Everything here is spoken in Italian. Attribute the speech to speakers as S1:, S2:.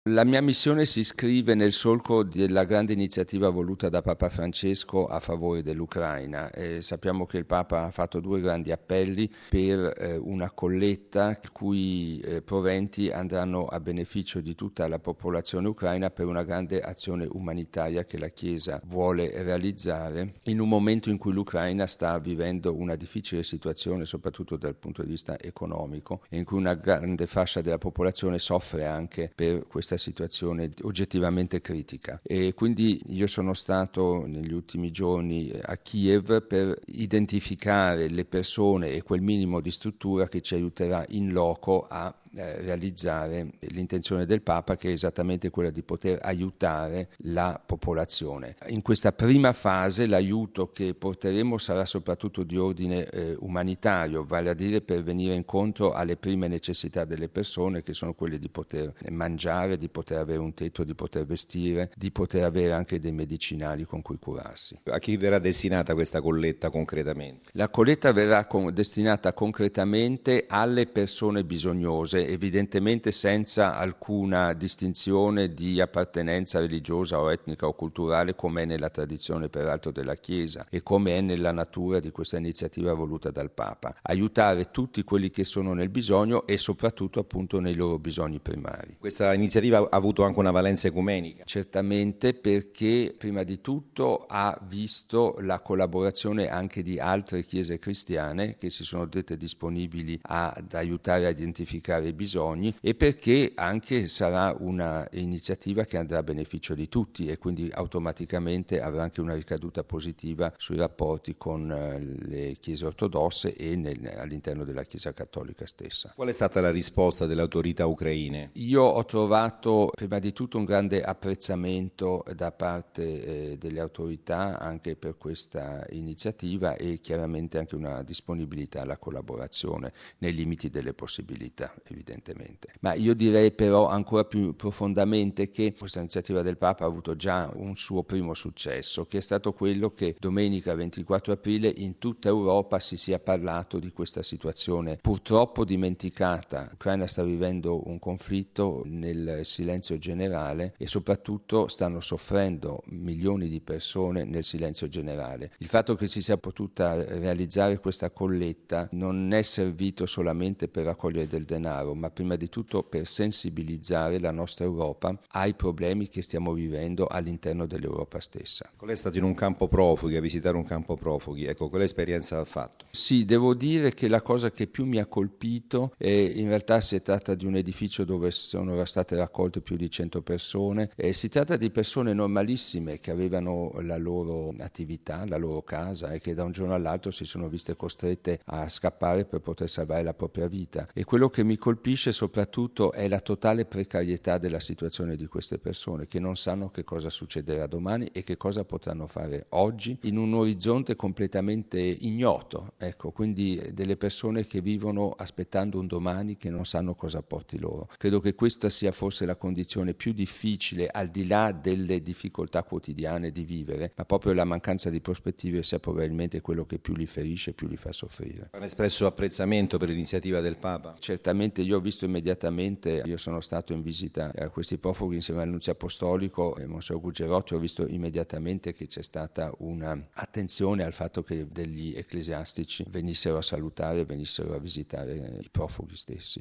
S1: La mia missione si iscrive nel solco della grande iniziativa voluta da Papa Francesco a favore dell'Ucraina. Sappiamo che il Papa ha fatto 2 grandi appelli per una colletta i cui proventi andranno a beneficio di tutta la popolazione ucraina per una grande azione umanitaria che la Chiesa vuole realizzare in un momento in cui l'Ucraina sta vivendo una difficile situazione, soprattutto dal punto di vista economico, e in cui una grande fascia della popolazione soffre anche per questa situazione oggettivamente critica. E quindi io sono stato negli ultimi giorni a Kiev per identificare le persone e quel minimo di struttura che ci aiuterà in loco a realizzare l'intenzione del Papa, che è esattamente quella di poter aiutare la popolazione. In questa prima fase l'aiuto che porteremo sarà soprattutto di ordine umanitario, vale a dire per venire incontro alle prime necessità delle persone, che sono quelle di poter mangiare, di poter avere un tetto, di poter vestire, di poter avere anche dei medicinali con cui curarsi.
S2: A chi verrà destinata questa colletta concretamente?
S1: La colletta verrà destinata concretamente alle persone bisognose, evidentemente senza alcuna distinzione di appartenenza religiosa o etnica o culturale, come è nella tradizione peraltro della Chiesa e come è nella natura di questa iniziativa voluta dal Papa. Aiutare tutti quelli che sono nel bisogno e soprattutto appunto nei loro bisogni primari.
S2: Questa iniziativa ha avuto anche una valenza ecumenica?
S1: Certamente, perché prima di tutto ha visto la collaborazione anche di altre chiese cristiane che si sono dette disponibili ad aiutare a identificare i bisogni, e perché anche sarà una iniziativa che andrà a beneficio di tutti e quindi automaticamente avrà anche una ricaduta positiva sui rapporti con le chiese ortodosse e all'interno della Chiesa cattolica stessa.
S2: Qual è stata la risposta delle autorità ucraine?
S1: Io ho trovato prima di tutto un grande apprezzamento da parte delle autorità anche per questa iniziativa e chiaramente anche una disponibilità alla collaborazione nei limiti delle possibilità, evidentemente. Ma io direi però ancora più profondamente che questa iniziativa del Papa ha avuto già un suo primo successo, che è stato quello che domenica 24 aprile in tutta Europa si sia parlato di questa situazione purtroppo dimenticata. L'Ucraina sta vivendo un conflitto nel silenzio generale e soprattutto stanno soffrendo milioni di persone nel silenzio generale. Il fatto che si sia potuta realizzare questa colletta non è servito solamente per raccogliere del denaro, ma prima di tutto per sensibilizzare la nostra Europa ai problemi che stiamo vivendo all'interno dell'Europa stessa.
S2: Lei è stato in un campo profughi, a visitare un campo profughi, ecco, quale esperienza ha fatto?
S1: Sì, devo dire che la cosa che più mi ha colpito è in realtà si tratta di un edificio dove sono state raccolte più di 100 persone, si tratta di persone normalissime che avevano la loro attività, la loro casa e che da un giorno all'altro si sono viste costrette a scappare per poter salvare la propria vita. E quello che mi colpisce soprattutto è la totale precarietà della situazione di queste persone, che non sanno che cosa succederà domani e che cosa potranno fare oggi in un orizzonte completamente ignoto. Ecco, quindi delle persone che vivono aspettando un domani che non sanno cosa porti loro. Credo che questa sia forse la condizione più difficile, al di là delle difficoltà quotidiane di vivere, ma proprio la mancanza di prospettive sia probabilmente quello che più li ferisce, più li fa soffrire.
S2: Hanno espresso apprezzamento per l'iniziativa del Papa?
S1: Certamente, io ho visto immediatamente, io sono stato in visita a questi profughi insieme al Nunzio Apostolico e Monsignor Gugerotti, ho visto immediatamente che c'è stata una attenzione al fatto che degli ecclesiastici venissero a salutare, venissero a visitare i profughi stessi.